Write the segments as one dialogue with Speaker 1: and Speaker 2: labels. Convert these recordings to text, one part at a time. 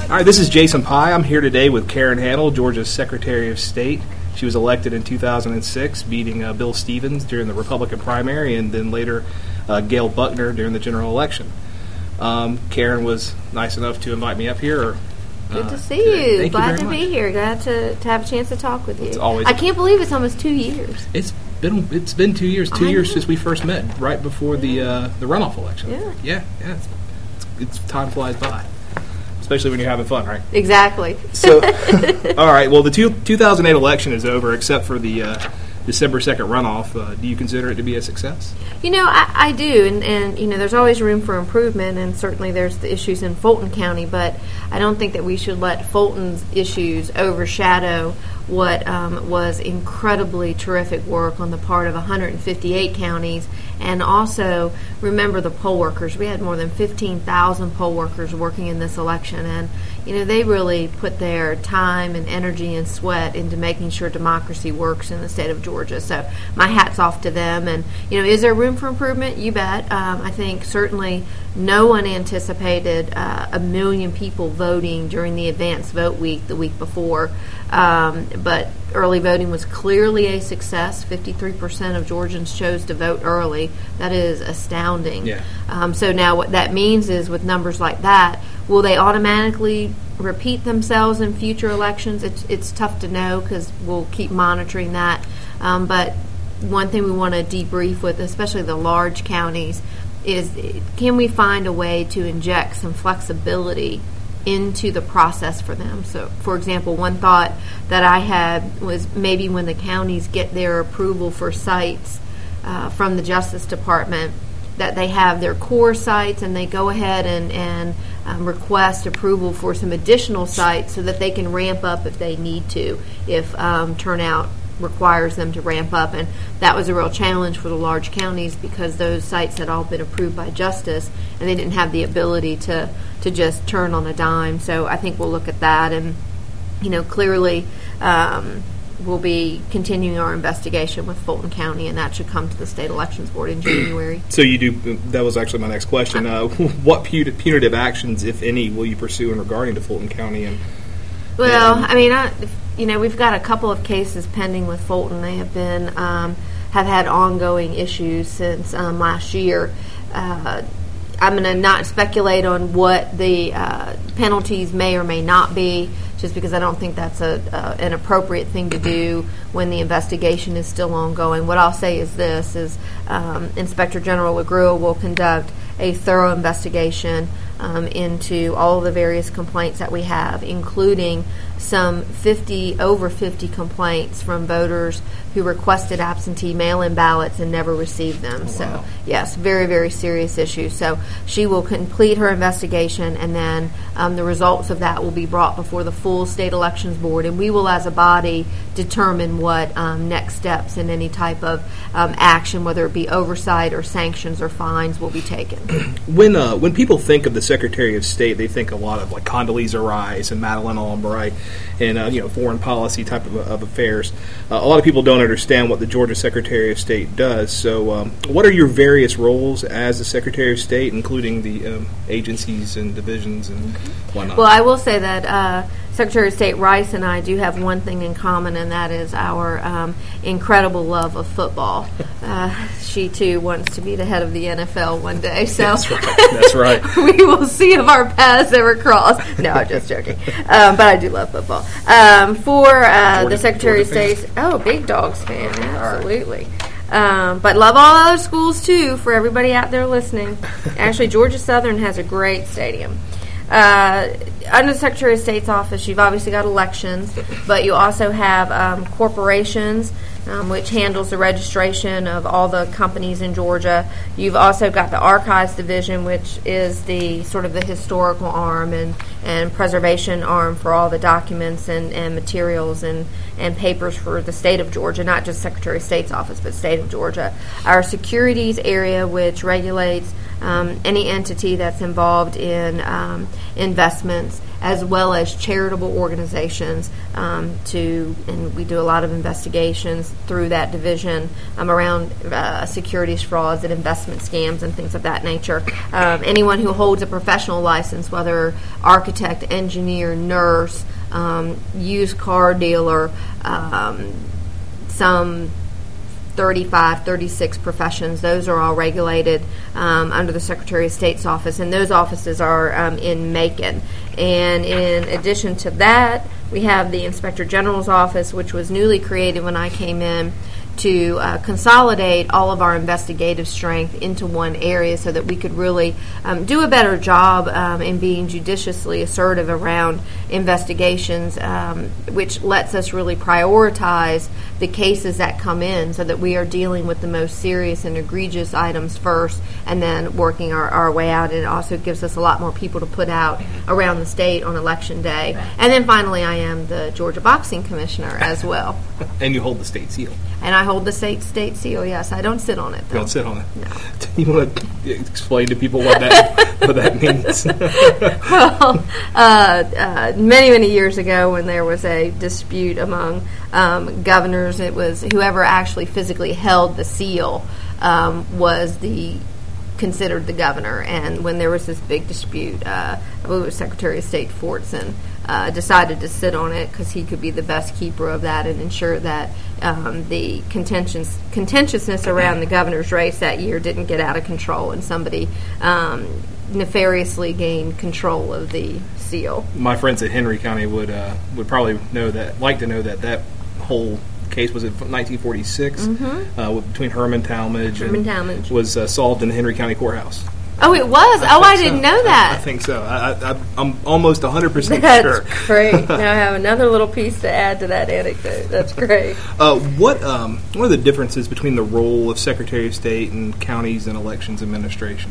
Speaker 1: All right, this is Jason Pye. I'm here today with Karen Handel, Georgia's Secretary of State. She was elected in 2006, beating Bill Stevens during the Republican primary, and then later Gail Buckner during the general election. Karen was nice enough to invite me up here.
Speaker 2: Good to see
Speaker 1: today.
Speaker 2: you.
Speaker 1: Thank
Speaker 2: Glad
Speaker 1: you
Speaker 2: to be here. Glad to have a chance to talk with you.
Speaker 1: I
Speaker 2: can't believe it's almost 2 years.
Speaker 1: It's been 2 years. 2 years since we first met, right before the runoff election.
Speaker 2: Yeah.
Speaker 1: It's time flies by, especially when you're having fun, right?
Speaker 2: Exactly.
Speaker 1: So, all right. Well, the 2008 election is over, except for the December 2nd runoff. Do you consider it to be a success?
Speaker 2: I do, and there's always room for improvement, and certainly there's the issues in Fulton County, but I don't think that we should let Fulton's issues overshadow what was incredibly terrific work on the part of 158 counties. And also remember the poll workers. We had more than 15,000 poll workers working in this election, and they really put their time and energy and sweat into making sure democracy works in the state of Georgia. So my hat's off to them. And is there room for improvement? You bet. I think certainly no one anticipated 1 million people voting during the advanced vote week the week before. But early voting was clearly a success. 53% of Georgians chose to vote early. That is astounding.
Speaker 1: Yeah.
Speaker 2: So now what that means is, with numbers like that, will they automatically repeat themselves in future elections? It's tough to know because we'll keep monitoring that. But one thing we want to debrief with, especially the large counties, is can we find a way to inject some flexibility into the process for them? So, for example, one thought that I had was maybe when the counties get their approval for sites from the Justice Department, that they have their core sites and they go ahead and request approval for some additional sites so that they can ramp up if they need to, if turnout requires them to ramp up. And that was a real challenge for the large counties because those sites had all been approved by Justice and they didn't have the ability to just turn on a dime. So I think we'll look at that, and clearly we'll be continuing our investigation with Fulton County, and that should come to the State Elections Board in January.
Speaker 1: So you do. That was actually my next question. What punitive actions, if any, will you pursue in regarding to Fulton County?
Speaker 2: We've got a couple of cases pending with Fulton. They have been have had ongoing issues since last year. I'm going to not speculate on what the penalties may or may not be, just because I don't think that's an appropriate thing to do when the investigation is still ongoing. What I'll say is this, is Inspector General LaGrua will conduct a thorough investigation into all of the various complaints that we have, including some over 50 complaints from voters who requested absentee mail-in ballots and never received them.
Speaker 1: Wow.
Speaker 2: So, yes, very, very serious issue. So she will complete her investigation, and then the results of that will be brought before the full State Elections Board, and we will, as a body, determine what next steps in any type of action, whether it be oversight or sanctions or fines, will be taken.
Speaker 1: When people think of the Secretary of State, they think a lot of like Condoleezza Rice and Madeleine Albright and foreign policy type of affairs. A lot of people don't understand what the Georgia Secretary of State does. So what are your various roles as the Secretary of State, including the agencies and divisions and whatnot?
Speaker 2: Well, I will say that Secretary of State Rice and I do have one thing in common, and that is our incredible love of football. She, too, wants to be the head of the NFL one day. So
Speaker 1: That's right.
Speaker 2: We will see if our paths ever cross. No, I'm just joking. But I do love football. For the Secretary of State, Big Dogs fan, absolutely. But love all other schools, too, for everybody out there listening. Actually, Georgia Southern has a great stadium. Under the Secretary of State's office, you've obviously got elections, but you also have corporations, which handles the registration of all the companies in Georgia. You've also got the Archives Division, which is the sort of the historical arm and preservation arm for all the documents and materials and papers for the state of Georgia, not just Secretary of State's office, but state of Georgia. Our securities area, which regulates any entity that's involved in investments, as well as charitable organizations, and we do a lot of investigations through that division around securities frauds and investment scams and things of that nature. Anyone who holds a professional license, whether architect, engineer, nurse, used car dealer, some 35, 36 professions. Those are all regulated under the Secretary of State's office, and those offices are in Macon. And in addition to that, we have the Inspector General's office, which was newly created when I came in, to consolidate all of our investigative strength into one area so that we could really do a better job in being judiciously assertive around investigations, which lets us really prioritize the cases that come in so that we are dealing with the most serious and egregious items first and then working our way out. And it also gives us a lot more people to put out around the state on Election Day. And then finally, I am the Georgia Boxing Commissioner as well.
Speaker 1: And you hold the state seal.
Speaker 2: And I hold the state seal, yes. I don't sit on it, though.
Speaker 1: You don't sit on it?
Speaker 2: No.
Speaker 1: You want to explain to people what that means?
Speaker 2: Well, many years ago when there was a dispute among governors, it was whoever actually physically held the seal was considered the governor. And when there was this big dispute, I believe it was Secretary of State Fortson, decided to sit on it because he could be the best keeper of that and ensure that the contentiousness around the governor's race that year didn't get out of control and somebody nefariously gained control of the seal.
Speaker 1: My friends at Henry County would probably like to know that whole case was in 1946 between Herman Talmadge.
Speaker 2: Talmadge
Speaker 1: was solved in the Henry County Courthouse.
Speaker 2: Oh, it was? I didn't know that.
Speaker 1: I think so. I'm almost 100% sure.
Speaker 2: That's great. Now I have another little piece to add to that anecdote. That's great.
Speaker 1: What are the differences between the role of Secretary of State and counties and elections administration?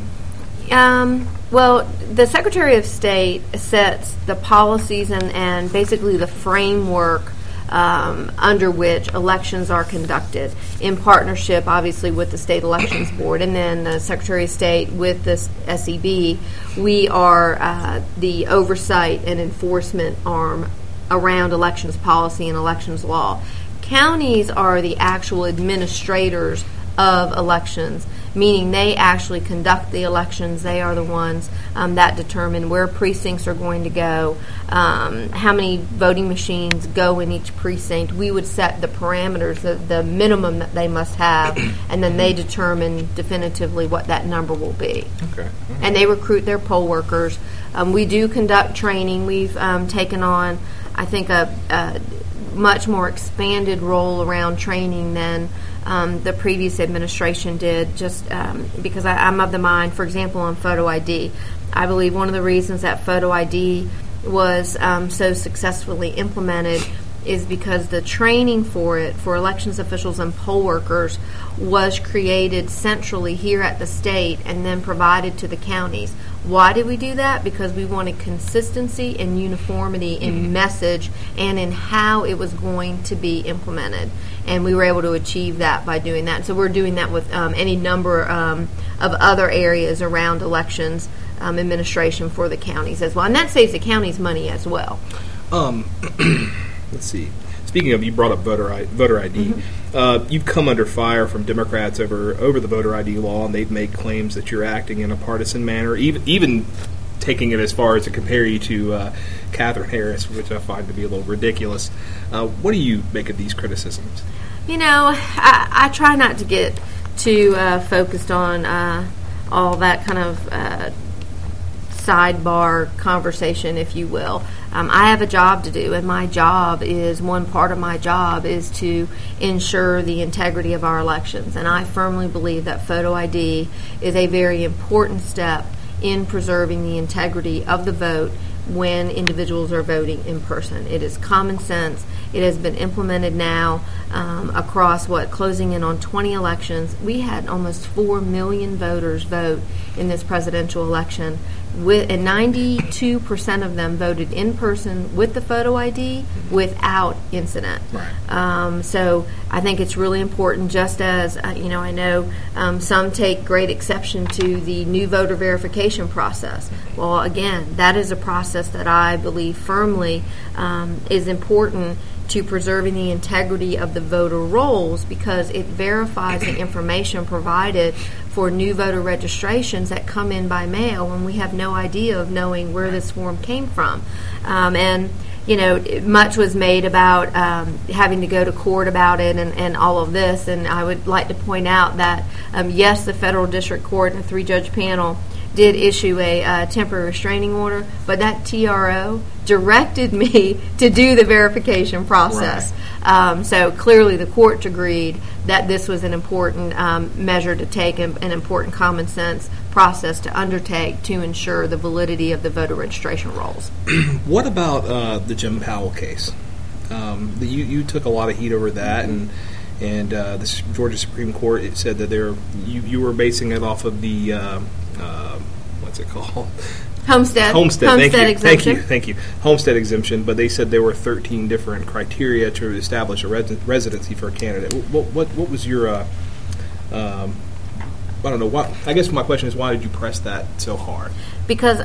Speaker 2: Well, the Secretary of State sets the policies and basically the framework under which elections are conducted in partnership, obviously, with the State Elections Board. And then the Secretary of State with the SEB, we are the oversight and enforcement arm around elections policy and elections law. Counties are the actual administrators of elections, meaning they actually conduct the elections. They are the ones that determine where precincts are going to go, how many voting machines go in each precinct. We would set the parameters, the minimum that they must have, and then they determine definitively what that number will be.
Speaker 1: Okay.
Speaker 2: And they recruit their poll workers. We do conduct training. We've taken on, I think, a much more expanded role around training than the previous administration did, just because I'm of the mind, for example, on photo ID. I believe one of the reasons that photo ID was so successfully implemented is because the training for it, for elections officials and poll workers, was created centrally here at the state and then provided to the counties. Why did we do that? Because we wanted consistency and uniformity in message and in how it was going to be implemented. And we were able to achieve that by doing that. So we're doing that with any number of other areas around elections administration for the counties as well. And that saves the counties money as well.
Speaker 1: Let's see. Speaking of, you brought up voter ID. You've come under fire from Democrats over the voter ID law, and they've made claims that you're acting in a partisan manner, even taking it as far as to compare you to Katherine Harris, which I find to be a little ridiculous. What do you make of these criticisms?
Speaker 2: You know, I try not to get too focused on all that kind of sidebar conversation, if you will. I have a job to do, and my job is, one part of my job is to ensure the integrity of our elections. And I firmly believe that photo ID is a very important step in preserving the integrity of the vote when individuals are voting in person. It is common sense. It has been implemented now across closing in on 20 elections. We had almost 4 million voters vote in this presidential election. and 92% of them voted in person with the photo ID without incident.
Speaker 1: Right.
Speaker 2: So I think it's really important, just as, I know some take great exception to the new voter verification process. Well, again, that is a process that I believe firmly is important to preserving the integrity of the voter rolls, because it verifies the information provided for new voter registrations that come in by mail when we have no idea of knowing where this form came from. And much was made about having to go to court about it and all of this, and I would like to point out that yes, the federal district court and a 3-judge panel did issue a temporary restraining order, but that TRO directed me to do the verification process.
Speaker 1: Right.
Speaker 2: So clearly the court agreed that this was an important measure to take, an important common sense process to undertake to ensure the validity of the voter registration rolls.
Speaker 1: What about the Jim Powell case? You took a lot of heat over that, and the Georgia Supreme Court, it said that you were basing it off of the what's it called?
Speaker 2: Homestead exemption.
Speaker 1: Thank you. Homestead exemption, but they said there were 13 different criteria to establish a residency for a candidate. What was your I don't know. I guess my question is, why did you press that so hard?
Speaker 2: Because,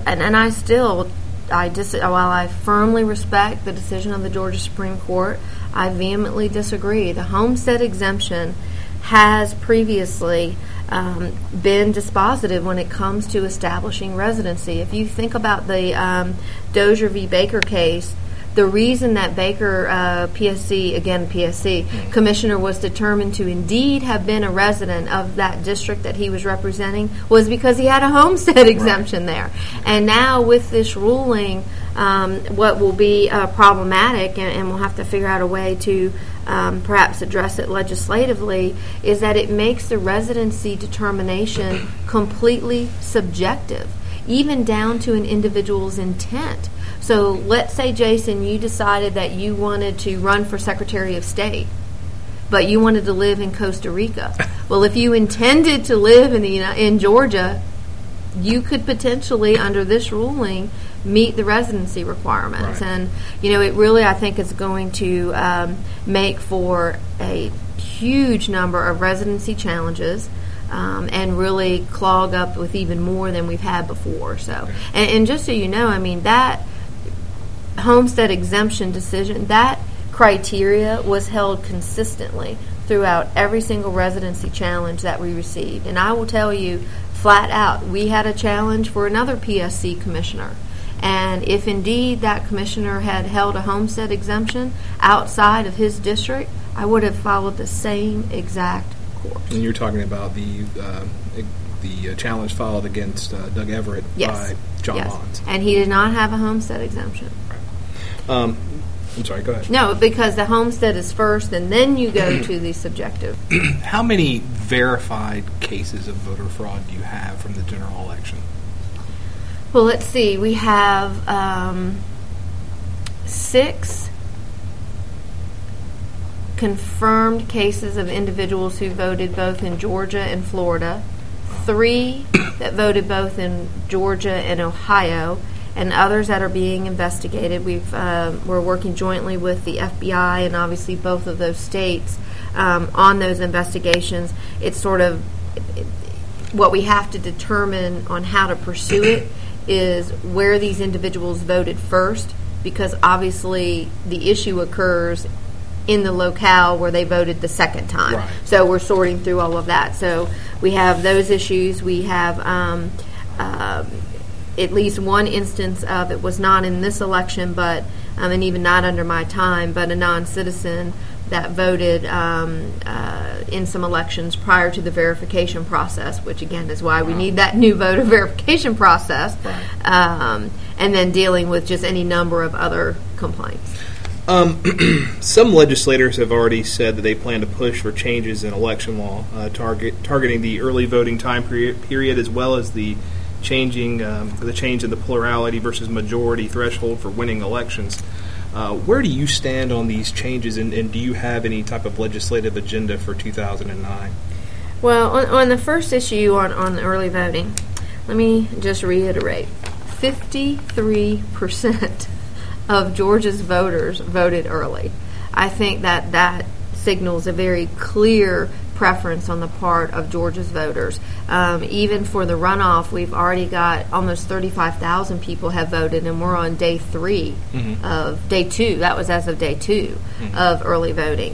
Speaker 2: while I firmly respect the decision of the Georgia Supreme Court, I vehemently disagree. The homestead exemption has previously been dispositive when it comes to establishing residency. If you think about the Dozier v. Baker case, the reason that Baker PSC commissioner was determined to indeed have been a resident of that district that he was representing was because he had a homestead exemption there. And now with this ruling, what will be problematic, and we'll have to figure out a way to perhaps address it legislatively, is that it makes the residency determination completely subjective, even down to an individual's intent. So let's say, Jason, you decided that you wanted to run for Secretary of State, but you wanted to live in Costa Rica. Well, if you intended to live in Georgia, you could potentially, under this ruling, meet the residency requirements.
Speaker 1: Right.
Speaker 2: And, it really, I think, is going to make for a huge number of residency challenges and really clog up with even more than we've had before. So, and just so you know, that homestead exemption decision, that criteria was held consistently throughout every single residency challenge that we received. And I will tell you flat out, we had a challenge for another PSC commissioner. And if indeed that commissioner had held a homestead exemption outside of his district, I would have followed the same exact course.
Speaker 1: And you're talking about the challenge filed against Doug Everett by John Bonds.
Speaker 2: And he did not have a homestead exemption.
Speaker 1: I'm sorry, go ahead.
Speaker 2: No, because the homestead is first, and then you go to the subjective.
Speaker 1: How many verified cases of voter fraud do you have from the general election?
Speaker 2: Well, let's see. We have 6 confirmed cases of individuals who voted both in Georgia and Florida, 3 that voted both in Georgia and Ohio, and others that are being investigated. We're working jointly with the FBI and obviously both of those states on those investigations. It's sort of what we have to determine on how to pursue it is where these individuals voted first, because obviously the issue occurs in the locale where they voted the second time.
Speaker 1: Right.
Speaker 2: So we're sorting through all of that. So we have those issues. We have at least one instance of, it was not in this election, but and even not under my time, but a non-citizen that voted in some elections prior to the verification process, which again is why we need that new voter verification process,
Speaker 1: right.
Speaker 2: And then dealing with just any number of other complaints.
Speaker 1: Some legislators have already said that they plan to push for changes in election law, targeting the early voting time period as well as the change in the plurality versus majority threshold for winning elections. Where do you stand on these changes, and do you have any type of legislative agenda for 2009?
Speaker 2: Well, on the first issue on early voting, let me just reiterate. 53% of Georgia's voters voted early. I think that signals a very clear preference on the part of Georgia's voters. Even for the runoff, we've already got almost 35,000 people have voted, and we're on day 3 of day 2. That was as of day 2 of early voting.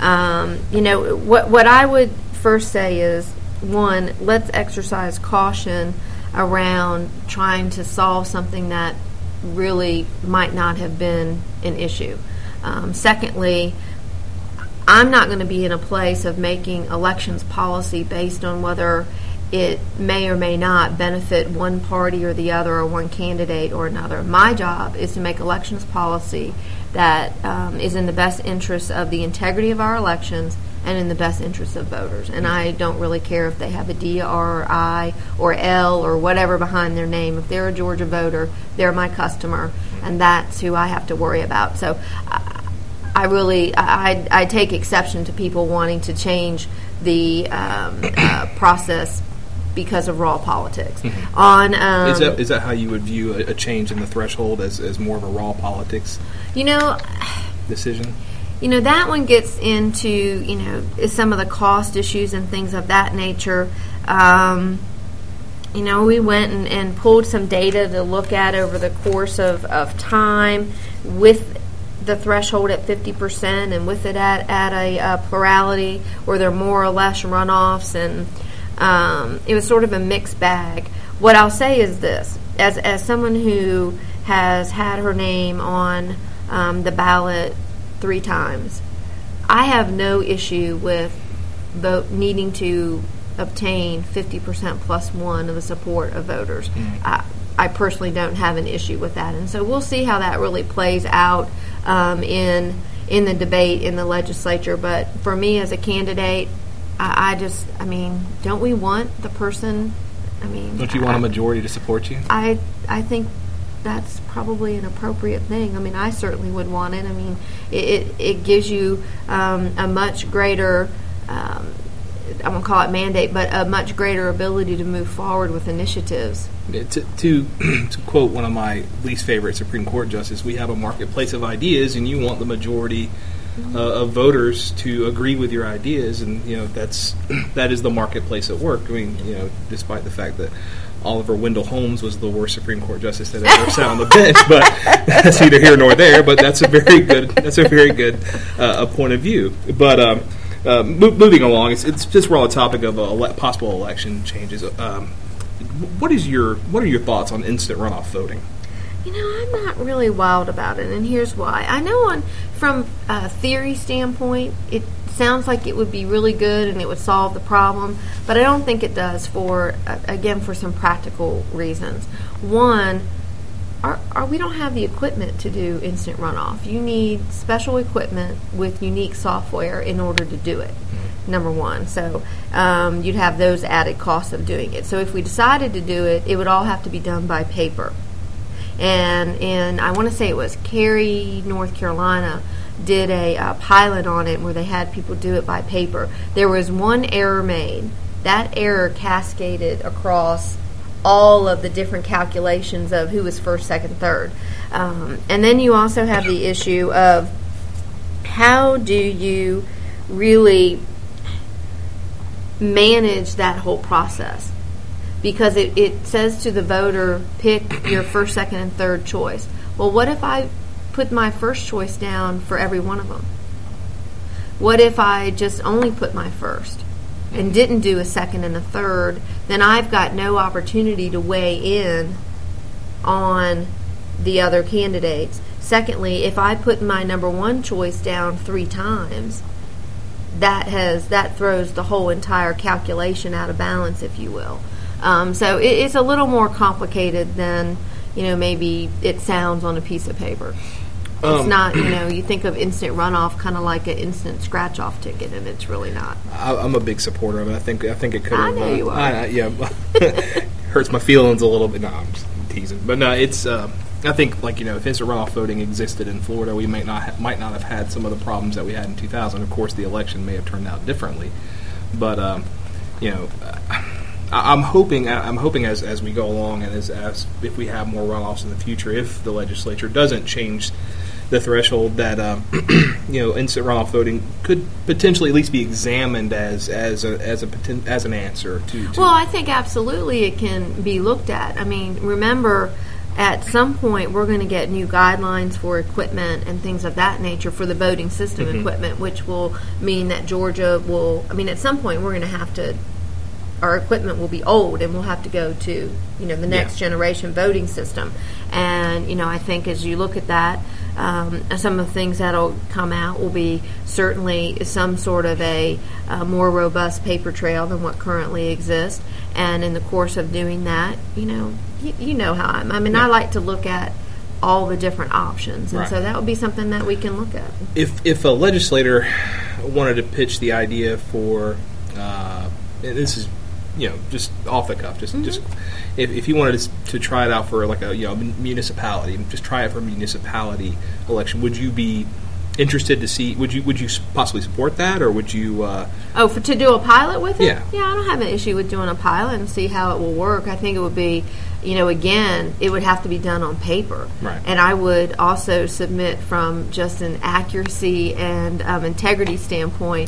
Speaker 2: What I would first say is, one, let's exercise caution around trying to solve something that really might not have been an issue. Secondly, I'm not going to be in a place of making elections policy based on whether it may or may not benefit one party or the other, or one candidate or another. My job is to make elections policy that is in the best interest of the integrity of our elections and in the best interest of voters. And I don't really care if they have a D or I or L or whatever behind their name. If they're a Georgia voter, they're my customer, and that's who I have to worry about. So I take exception to people wanting to change the process because of raw politics.
Speaker 1: Is that how you would view a change in the threshold, as more of a raw politics decision?
Speaker 2: That one gets into, some of the cost issues and things of that nature. We went and pulled some data to look at over the course of time with the threshold at 50% and with it at a plurality where there are more or less runoffs, and it was sort of a mixed bag. What I'll say is this, as someone who has had her name on the ballot 3 times, I have no issue with needing to obtain 50% plus 1 of the support of voters. I personally don't have an issue with that, and so we'll see how that really plays out in the debate in the legislature. But for me as a candidate, don't we want the person?
Speaker 1: Don't you want a majority to support you?
Speaker 2: I think that's probably an appropriate thing. I certainly would want it. It gives you a much greater, I won't call it mandate, but a much greater ability to move forward with initiatives.
Speaker 1: To quote one of my least favorite Supreme Court justices, we have a marketplace of ideas, and you want the majority of voters to agree with your ideas, and that is the marketplace at work. Despite the fact that Oliver Wendell Holmes was the worst Supreme Court justice that ever sat on the bench, but that's neither here nor there. But that's a very good point of view. But moving along, it's just we're on the topic of possible election changes. What are your thoughts on instant runoff voting?
Speaker 2: I'm not really wild about it, and here's why. I know from a theory standpoint, it sounds like it would be really good and it would solve the problem, but I don't think it does for some practical reasons. One, we don't have the equipment to do instant runoff. You need special equipment with unique software in order to do it, number one. So you'd have those added costs of doing it. So if we decided to do it, it would all have to be done by paper. And I want to say it was Cary, North Carolina, did a pilot on it where they had people do it by paper. There was one error made. That error cascaded across all of the different calculations of who was first, second, third. And then you also have the issue of how do you really manage that whole process? Because it says to the voter, pick your first, second, and third choice. Well, what if I put my first choice down for every one of them? What if I just only put my first and didn't do a second and a third? Then I've got no opportunity to weigh in on the other candidates. Secondly, if I put my number one choice down 3 times, that throws the whole entire calculation out of balance, if you will. So it's a little more complicated than maybe it sounds on a piece of paper. It's not, you think of instant runoff kind of like an instant scratch-off ticket, and it's really not. I'm
Speaker 1: a big supporter of it. I think it could have.
Speaker 2: I know you are.
Speaker 1: Hurts my feelings a little bit. No, I'm just teasing. But no, it's. I think if instant runoff voting existed in Florida, we might not have had some of the problems that we had in 2000. Of course, the election may have turned out differently, but I'm hoping as we go along, and as if we have more runoffs in the future, if the legislature doesn't change the threshold, that instant runoff voting could potentially at least be examined as an answer to.
Speaker 2: Well, I think absolutely it can be looked at. I mean, remember, at some point we're going to get new guidelines for equipment and things of that nature for the voting system equipment, which will mean that Georgia will. I mean, at some point we're going to have to. Our equipment will be old, and we'll have to go to the next generation voting system. And I think as you look at that, some of the things that'll come out will be certainly some sort of a more robust paper trail than what currently exists. And in the course of doing that, you know how I'm. I mean, I like to look at all the different options, and so that would be something that we can look at.
Speaker 1: If a legislator wanted to pitch the idea for, and this is just off the cuff, just if you wanted to try it out for like a municipality, just try it for a municipality election, would you be interested to see? Would you possibly support that, or would you?
Speaker 2: To do a pilot with it?
Speaker 1: Yeah,
Speaker 2: I don't have an issue with doing a pilot and see how it will work. I think it would be, again, it would have to be done on paper,
Speaker 1: right?
Speaker 2: And I would also submit from just an accuracy and integrity standpoint.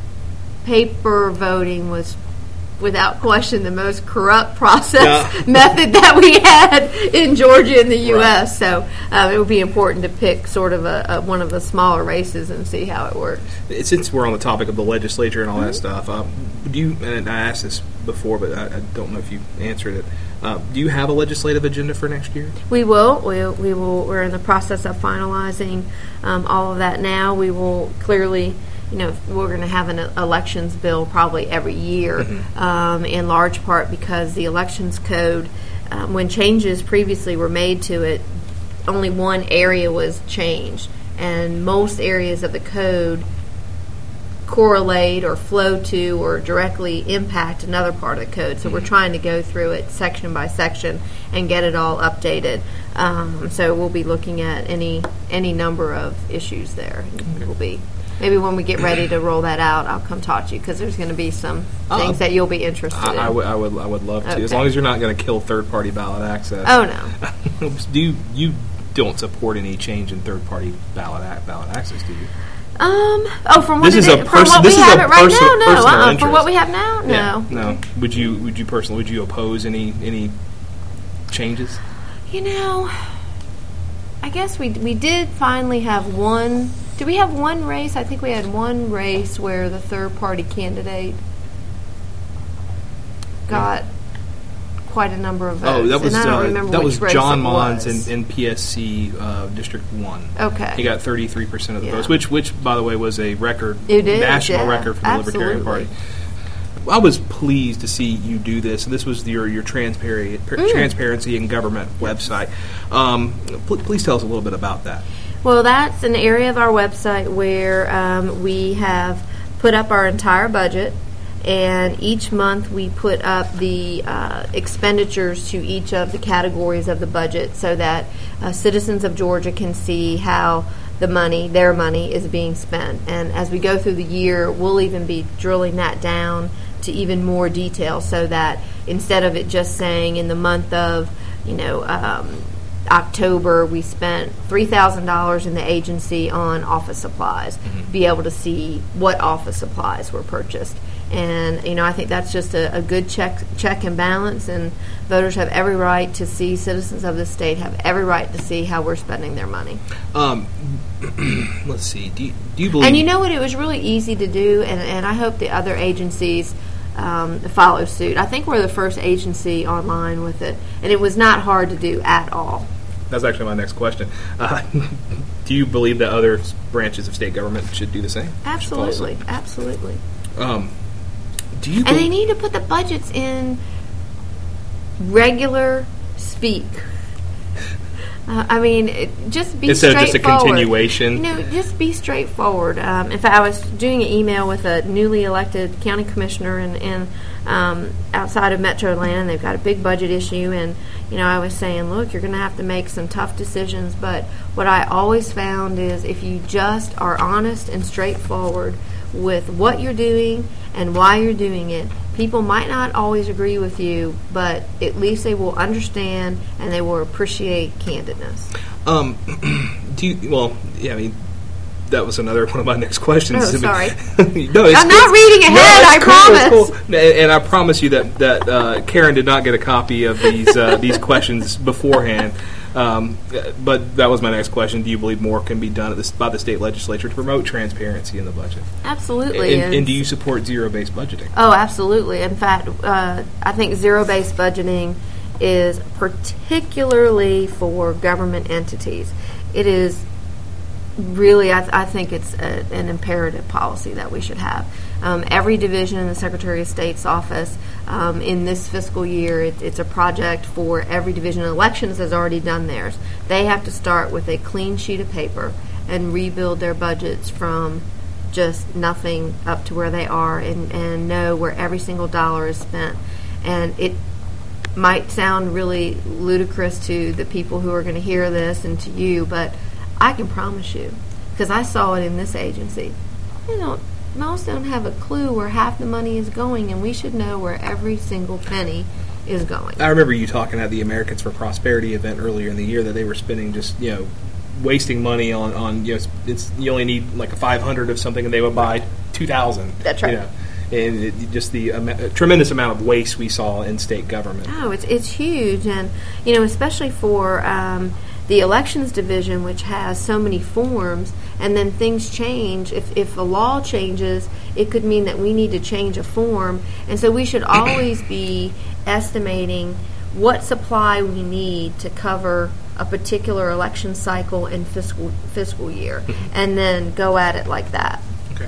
Speaker 2: Paper voting was, without question, the most corrupt process method that we had in Georgia and the U.S. Right. So it would be important to pick sort of one of the smaller races and see how it works.
Speaker 1: Since we're on the topic of the legislature and all that stuff, do you? And I asked this before, but I don't know if you answered it. Do you have a legislative agenda for next year?
Speaker 2: We will. We will. We're in the process of finalizing all of that now. We will clearly. We're going to have an elections bill probably every year, in large part because the elections code, when changes previously were made to it, only one area was changed, and most areas of the code correlate or flow to or directly impact another part of the code. So we're trying to go through it section by section and get it all updated. So we'll be looking at any number of issues there. We'll be. Maybe when we get ready to roll that out, I'll come talk to you because there's going to be some things that you'll be interested in.
Speaker 1: I would love to, as long as you're not going to kill third-party ballot access.
Speaker 2: Oh no.
Speaker 1: You don't support any change in third-party ballot access, do you?
Speaker 2: From what we have right now, no. For what we have now, no.
Speaker 1: Yeah, no. Would you oppose any changes?
Speaker 2: I guess we did finally have one. Did we have one race? I think we had one race where the third-party candidate got quite a number of votes.
Speaker 1: That was John Mons in PSC District 1.
Speaker 2: Okay.
Speaker 1: He got 33% of the votes, which, by the way, was a record, national record for the Libertarian Party. I was pleased to see you do this, and this was your Transparency in Government website. Please tell us a little bit about that.
Speaker 2: Well, that's an area of our website where we have put up our entire budget, and each month we put up the expenditures to each of the categories of the budget so that citizens of Georgia can see how their money is being spent. And as we go through the year, we'll even be drilling that down to even more detail so that instead of it just saying in the month of, October we spent $3,000 in the agency on office supplies, be able to see what office supplies were purchased. And, I think that's just a good check and balance, and voters have every right to see, citizens of the state have every right to see how we're spending their money.
Speaker 1: Let's see. Do you believe...
Speaker 2: And you know what? It was really easy to do, and I hope the other agencies follow suit. I think we're the first agency online with it, and it was not hard to do at all.
Speaker 1: That's actually my next question. Do you believe that other branches of state government should do the same?
Speaker 2: Absolutely.
Speaker 1: Do you?
Speaker 2: And they need to put the budgets in regular speak. Just be
Speaker 1: instead
Speaker 2: straightforward.
Speaker 1: of just a continuation.
Speaker 2: Just be straightforward. In fact, I was doing an email with a newly elected county commissioner in outside of Metroland. They've got a big budget issue, and I was saying, look, you're going to have to make some tough decisions. But what I always found is if you just are honest and straightforward with what you're doing and why you're doing it, people might not always agree with you, but at least they will understand and they will appreciate candidness.
Speaker 1: That was another one of my next questions.
Speaker 2: Oh, sorry.
Speaker 1: No,
Speaker 2: I'm not reading ahead, I promise.
Speaker 1: Cool. And I promise you that Karen did not get a copy of these questions beforehand. But that was my next question. Do you believe more can be done by the state legislature to promote transparency in the budget?
Speaker 2: Absolutely.
Speaker 1: And do you support zero-based budgeting?
Speaker 2: Oh, absolutely. In fact, I think zero-based budgeting is particularly for government entities. It is really, I think it's an imperative policy that we should have. Every division in the Secretary of State's office in this fiscal year, it's a project for every division. Elections has already done theirs. They have to start with a clean sheet of paper and rebuild their budgets from just nothing up to where they are and know where every single dollar is spent. And it might sound really ludicrous to the people who are going to hear this and to you, but I can promise you, because I saw it in this agency, most don't have a clue where half the money is going, and we should know where every single penny is going.
Speaker 1: I remember you talking at the Americans for Prosperity event earlier in the year that they were spending just, wasting money on you only need like a 500 of something, and they would buy 2,000.
Speaker 2: That's right.
Speaker 1: And just the tremendous amount of waste we saw in state government.
Speaker 2: Oh, it's huge, and especially for the elections division, which has so many forms, and then things change. If a law changes, it could mean that we need to change a form, and so we should always be estimating what supply we need to cover a particular election cycle and fiscal year, and then go at it like that.
Speaker 1: Okay.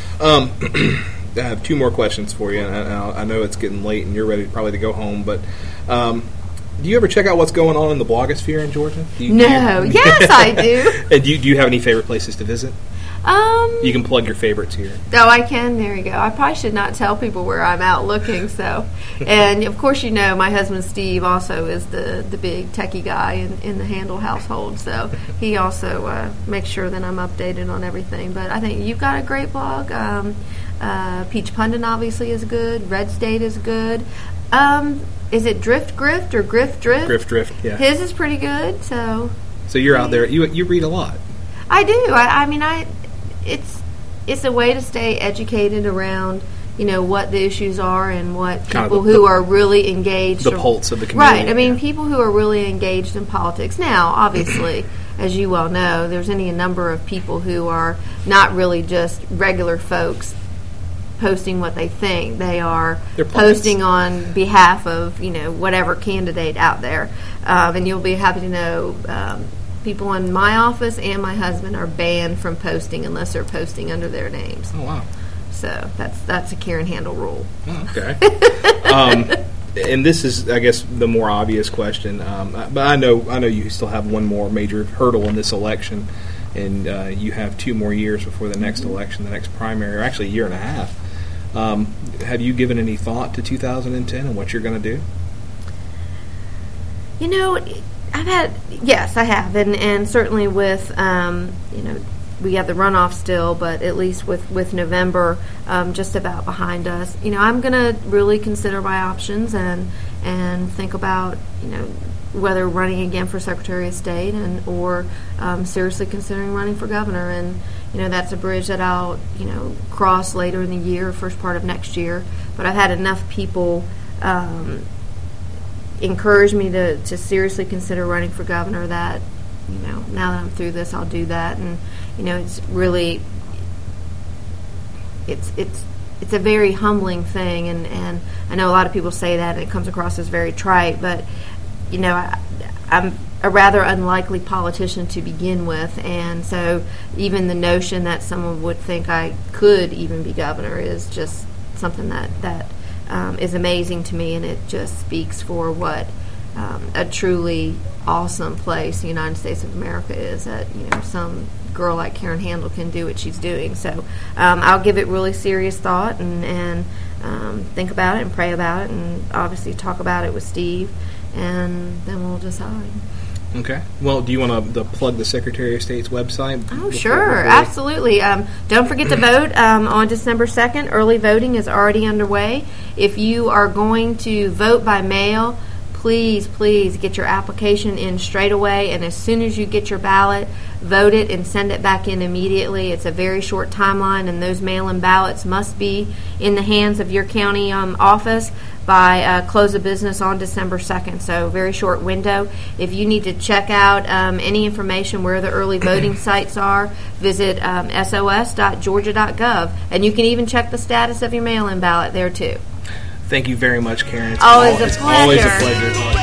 Speaker 1: I have two more questions for you, and I know it's getting late and you're ready probably to go home, but do you ever check out what's going on in the blogosphere in Georgia?
Speaker 2: Yes, I do.
Speaker 1: And do you have any favorite places to visit? You can plug your favorites here.
Speaker 2: Oh, I can. There you go. I probably should not tell people where I'm out looking. So, and of course, my husband Steve also is the big techie guy in the Handel household. So he also makes sure that I'm updated on everything. But I think you've got a great blog. Peach Pundit obviously is good. Red State is good. Is it Drift Grift or Grift Drift?
Speaker 1: Grift Drift, yeah.
Speaker 2: His is pretty good. So
Speaker 1: you're out there. You read a lot.
Speaker 2: I do. It's a way to stay educated around what the issues are and what people who are really engaged.
Speaker 1: The pulse of the community.
Speaker 2: Right. People who are really engaged in politics. Now, obviously, as you well know, there's any number of people who are not really just regular folks posting what they think. They are posting on behalf of, whatever candidate out there. And you'll be happy to know people in my office and my husband are banned from posting unless they're posting under their names.
Speaker 1: Oh, wow.
Speaker 2: So that's a Karen Handel rule.
Speaker 1: Oh, okay. And this is, I guess, the more obvious question. But I know you still have one more major hurdle in this election, and you have 2 more years before the next election, the next primary, or actually a year and a half. Have you given any thought to 2010 and what you're going to do?
Speaker 2: Yes, I have, and certainly with we have the runoff still, but at least with November just about behind us, I'm going to really consider my options and think about whether running again for Secretary of State or seriously considering running for governor, and that's a bridge that I'll cross later in the year, first part of next year. But I've had enough people encourage me to seriously consider running for governor that now that I'm through this, I'll do that. And it's really it's a very humbling thing, and I know a lot of people say that and it comes across as very trite, but I'm a rather unlikely politician to begin with, and so even the notion that someone would think I could even be governor is just something that is amazing to me, and it just speaks for what a truly awesome place the United States of America is, that some girl like Karen Handel can do what she's doing. So I'll give it really serious thought and think about it and pray about it, and obviously talk about it with Steve, and then we'll decide.
Speaker 1: Okay. Well, do you want to plug the Secretary of State's website?
Speaker 2: Oh, sure. Absolutely. Don't forget to vote on December 2nd. Early voting is already underway. If you are going to vote by mail, please get your application in straight away. And as soon as you get your ballot, vote it and send it back in immediately. It's a very short timeline, and those mail-in ballots must be in the hands of your county office by close of business on December 2nd, so very short window. If you need to check out any information where the early voting sites are, visit sos.georgia.gov, and you can even check the status of your mail-in ballot there, too.
Speaker 1: Thank you very much, Karen.
Speaker 2: Always a pleasure.
Speaker 1: Always a pleasure.